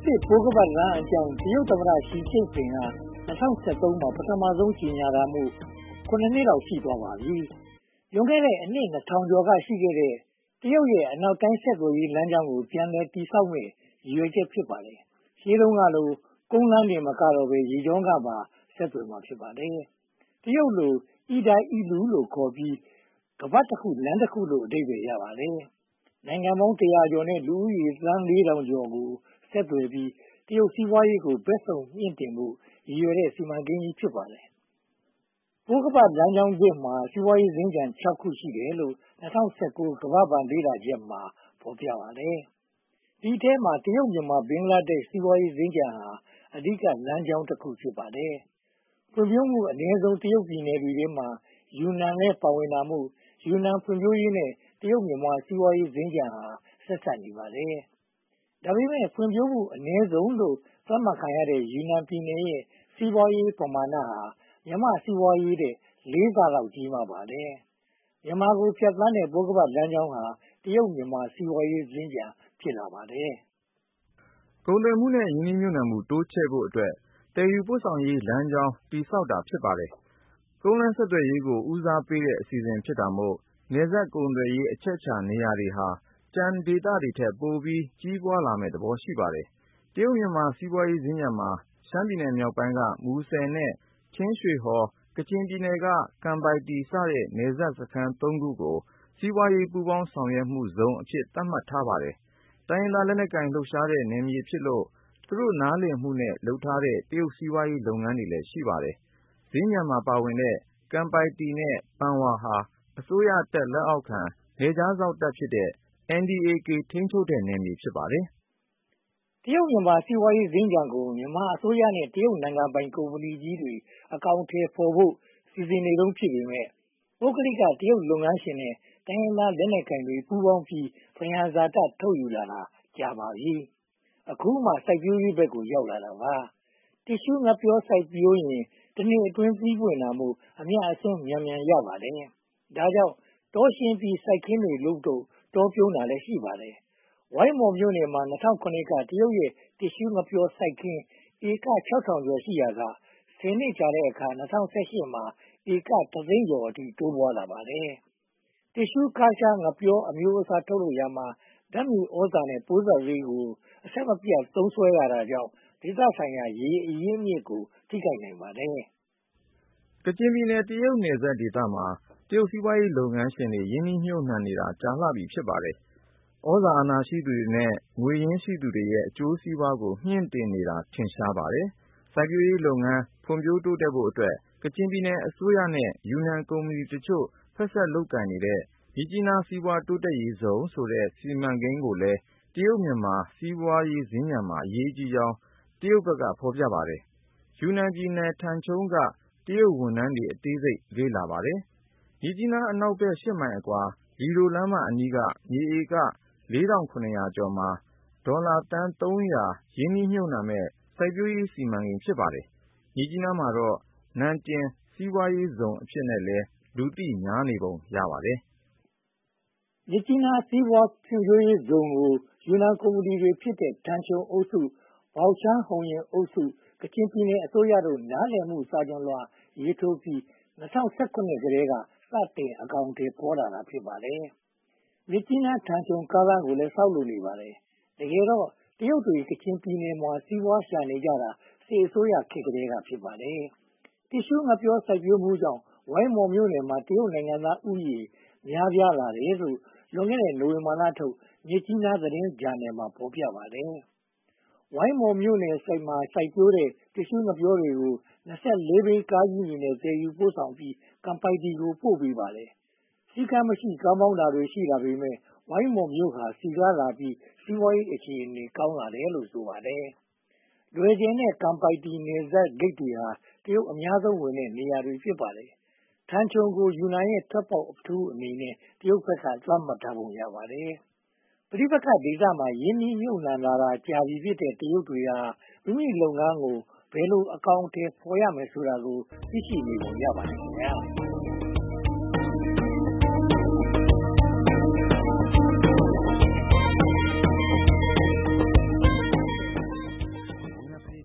စ်ပိုးခါးပတ်လမ်းအကြောင်းတရုတ်သမ္မတရှီကျင့်ဖိန်က2013မှာပထမဆုံးကြေညာတာမို့9 နှစ်လောက်ရှိသွားပါပြီ။လွန်ခဲ့တဲ့အနှစ်2000ကျော်ကရှိခဲ့တဲ့တရုတ်ရဲ့အနောက်တိုင်းဆက်သွယ်ရေးလမ်းကြောင်းကိုပြန်လည်တည်ဆောက်မယ့်ရည်ရွယ်ချက်ဖြစ်ပါတယ်။ရှင်းတုန်းကလိုကုန်းလမ်းတွေမကတော့ဘဲရေကြောင်းကပါဆက်သွယ်မှာဖြစ်ပါတယ်။တရုတ်လိုအီဒိုင်အီလူလို့ခေါ်ပြီးကမ္ဘာတစ်ခုလမ်းတစ်ခုလို့အဓိပ္ပာယ်ရပါတယ်။နိုင်ငံပေါင်း100ကျော်နဲ့လူဦးရေသန်း 4,000 ကျော်ကိုဆက်သွယ်ပြီးတရုတ်စီးပွားရေးကိုဘက်စုံမြင့်တင်ဖို့ရည်ရွယ်တဲ့စီမံကိန်းကြီးဖြစ်ပါတယ်။ပိုးခါးပတ်လမ်းကြောင်းသစ်မှာစီးပွားရေးစင်္ကြန်6 ခုရှိတယ်လို့2019ကမ္ဘာ့ဘဏ်လေ့လာချက်မှာဖော်ပြပါတယ်။ဒီထဲမှာတရုတ်မြန်မာဘင်္ဂလားဒေ့ရှ်စီးပွားရေးစင်္ကြန်ဟာအဓိကလမ်းကြောင်းတစ်ခုဖြစ်ပါတယ်။ဖွံ့ဖြိုးမှုအနည်းဆုံးတရုတ်ပြည်နယ်တွေထဲမှာယူနန်လည်းပါဝင်တာမို့ယူနန်ဖွံ့ဖြိုးရေးနဲ့တရုတ်မြန်မာစီးပွားရေးစင်္ကြန်ဟာဆက်စပ်နေပါတယ်။ဒါပေမဲ့ဖွံ့ဖြိုးမှုအနည်းဆုံးလို့သတ်မှတ်ခံရတဲ့ယူနန်ပြည်နယ်ရဲ့စီးပွားရေးပမာဏဟာမြန်မာစီးပွားရေးတဲ့4 ဆလောက်ကြီးမားပါတယ်။မြန်မာကိုဖြတ်သန်းတဲ့ပိုးခါးပတ်လမ်းကြောင်းဟာတရုတ်မြန်မာစီးပွားရေးစင်္ကြန်ဖြစ်လာပါတယ်။ကုန်သွယ်မှုနဲ့ယင်းနှိမ့်ညွှန်နှံမှုတိုးချဲ့ဖို့အတွက်တည်ယူပို့ဆောင်ရေးလမ်းကြောင်းတည်ဆောက်တာဖြစ်ပါတယ်။ကုန်းလမ်းဆက်သွယ်ရေးကိုဦးစားပေးတဲ့အစီအစဉ်ဖြစ်တာမို့နယ်စပ်ကုန်သွယ်ရေးအချက်အခြာနေရာတွေဟာကျန်ဒေသတွေထက်ပိုပြီးကြီးပွားလာမယ့်သဘောရှိပါတယ်။တရုတ်မြန်မာစီးပွားရေးစင်္ကြန်မှာရှမ်းပြည်နယ်မြောက်ပိုင်းကမူဆယ်နဲ့ချင်းရွှေဟော်ကချင်ပြည်နယ်ကကန်ပိုက်တီစတဲ့နယ်စပ်စခန်း 3 ခုကိုစီးပွားရေးပူးပေါင်းဆောင်ရွက်မှုဇုန်အဖြစ်သတ်မှတ်ထားပါတယ်။တိုင်းရင်းသားလက်နက်ကိုင်လှုပ်ရှားတဲ့နယ်မြေဖြစ်လို့သူတို့နားလည်မှုနဲ့လုပ်ထားတဲ့တရုတ်စီးပွားရေးလုပ်ငန်းတွေလည်းရှိပါတယ်။စင်္ကြန်မှာပါဝင်တဲ့ကန်ပိုက်တီနဲ့ပန်ဝါဟာအစိုးရတပ်လက်အောက်ခံနယ်ခြားစောင့်တပ်ဖြစ်တဲ့ NDAK ထိန်းချုပ်တဲ့နယ်မြေဖြစ်ပါတယ်။တရုတ်မြန်မာစီးပွားရေးစင်္ကြန်ကိုမြန်မာအစိုးရနဲ့တရုတ်နိုင်ငံပိုင်ကုမ္ပဏီကြီးတွေအကောင့်ထဲပေါ်ဖို့စီစဉ်နေတုန်းဖြစ်ပေမဲ့ပုဂ္ဂလိကတရုတ်လုပ်ငန်းရှင်နဲ့တိုင်းရင်းသားလက်နက်ကိုင်တွေပူးပေါင်းပြီးသယံဇာတထုတ်ယူလာတာကြာပါပြီ။အခုမှစိုက်ပျိုးရေးဘက်ကိုရောက်လာတာပါ။တစ်ရှူးငှက်ပျောစိုက်ပျိုးရင်တစ်နှစ်အတွင်းပြီးပွင့်တာမို့အမြတ်အစွန်းမြန်မြန်ရပါတယ်။ဒါကြောင့်တောရှင်းပြီးစိုက်ခင်းတွေလုပ်တော့တောပြုန်းတာလည်းရှိပါတယ်။ဝိုင်းမော်မြို့နယ်မှာ2009ကတရုတ်ရဲ့တစ်ရှူးငှက်ပျောစိုက်ခင်းဧက 6,000 ကျော်ရှိရာက10 နှစ်ကြာတဲ့အခါ2018မှာဧက 1 သိန်းကျော်အထိတိုးပွားလာပါတယ်။တစ်ရှူးကားရှားငှက်ပျောအမျိုးအစားထုတ်လုပ်ရာမှာဓာတ်မြေဩဇာနဲ့ပိုးသတ်ဆေးကိုအဆက်မပြတ်သုံးစွဲရတာကြောင့်ဒေသဆိုင်ရာရေအရင်းအမြစ်ကိုထိခိုက်နိုင်ပါတယ်။ကချင်ပြည်နယ်တရုတ်နယ်စပ်ဒေသမှာတရုတ်စီးပွားရေးလုပ်ငန်းရှင်တွေရင်းနှီးမြှုပ်နှံနေတာကြာလှပြီဖြစ်ပါတယ်။ဩဇာအာဏာရှိသူတွေနဲ့ငွေရင်းရှိသူတွေရဲ့အကျိုးစီးပွားကိုမြှင့်တင်နေတာထင်ရှားပါတယ်။စိုက်ပျိုးရေးလုပ်ငန်းဖွံ့ဖြိုးတိုးတက်ဖို့အတွက်ကချင်ပြည်နယ်အစိုးရနဲ့ယူနန်ကုမ္ပဏီတချို့ဖက်စပ်လုပ်ကိုင်နေတဲ့မြစ်ကြီးနားစီးပွားတိုးတက်ရေးဇုန်ဆိုတဲ့စီမံကိန်းကိုလည်းတရုတ်မြန်မာစီးပွားရေးစင်္ကြန်မှာအရေးကြီးကြောင်းတရုတ်ဘက်ကဖော်ပြပါတယ်။ယူနန်ပြည်နယ်ထန်ချုံးကတရုတ်ဝန်ထမ်းတွေအသေးစိတ်လေ့လာပါတယ်။မြစ်ကြီးနားအနောက်ဘက်8 မိုင်အကွာလီဒိုလမ်းမအနီးကမြေဧက 4,700 ကျော်မှာဒေါ်လာသန်း 300ရင်းနှီးမြှုပ်နှံမယ့်စိုက်ပျိုးရေးစီမံကိန်းဖြစ်ပါတယ်။မြစ်ကြီးနားမှာတော့နန်ကျင်စီးပွားရေးဇုန်အဖြစ်နဲ့လည်းလူသိများနေပုံရပါတယ်။မြစ်ကြီးနားစီးပွားဖွံ့ဖြိုးရေးဇုန်ကိုယူနန်ကုမ္ပဏီတွေဖြစ်တဲ့ထန်ချုံအုပ်စုဘောက်ချန်းဟုန်ရင်အုပ်စုကချင်ပြည်နယ်အစိုးရတို့နားလည်မှုစာချွန်လွှာရေးထိုးပြီး2019ကတည်းကစတင်အကောင်အထည်ဖော်လာတာဖြစ်ပါတယ်။မြစ်ကြီးနားထန်ချုံကားလမ်းကိုလည်းဆောက်လုပ်နေပါတယ်။တကယ်တော့တရုတ်တွေကချင်ပြည်နယ်မှာစီးပွားရှာနေကြတာစစ်အစိုးရခေတ်ကတည်းကဖြစ်ပါတယ်။တစ်ရှူးငှက်ပျောစိုက်ပျိုးမှုကြောင့်ဝိုင်းမော်မြို့နယ်မှာတရုတ်နိုင်ငံသားဦးရေများပြားလာတယ်လို့လွန်ခဲ့တဲ့နိုဝင်ဘာလထုတ်မြစ်ကြီးနားသတင်းဂျာနယ်မှာဖော်ပြပါတယ်။ဝိုင်းမော်မြို့နယ်စိုက်ပျိုးတဲ့တစ်ရှူးငှက်ပျောတွေကို24 ဘီးကားကြီးတွေနဲ့သယ်ယူပို့ဆောင်ပြီးကန်ပိုက်တီကိုပို့ပေးပါတယ်။စည်းကမ်းမရှိကားမောင်းတာတွေရှိလာပေမဲ့ဝိုင်းမော်မြို့ဟာစီကားလာပြီးစီးပွားရေးအခြေအနေကောင်းလာတယ်လို့ဆိုပါတယ်။လွယ်ကျင်တဲ့ကန်ပိုက်တီနယ်စပ်ဂိတ်တွေဟာတရုတ်အများဆုံးဝင်တဲ့နေရာတွေဖြစ်ပါတယ်။ထန်ချုံကိုယူနန်ရဲ့ထွက်ပေါက်အထူးအနေနဲ့တရုတ်ဘက်ကသတ်မှတ်ထားပုံရပါတယ်။ပဋိပက္ခဒေသမှာရင်းနှီးမြှုပ်နှံလာတာကြာပြီဖြစ်တဲ့တရုတ်တွေဟာမိမိလုပ်ငန်းကိုဘယ်လိုအကောင်အထည်ဖော်ရမယ်ဆိုတာကိုသိရှိနေပုံရပါတယ်ခင်ဗျာ။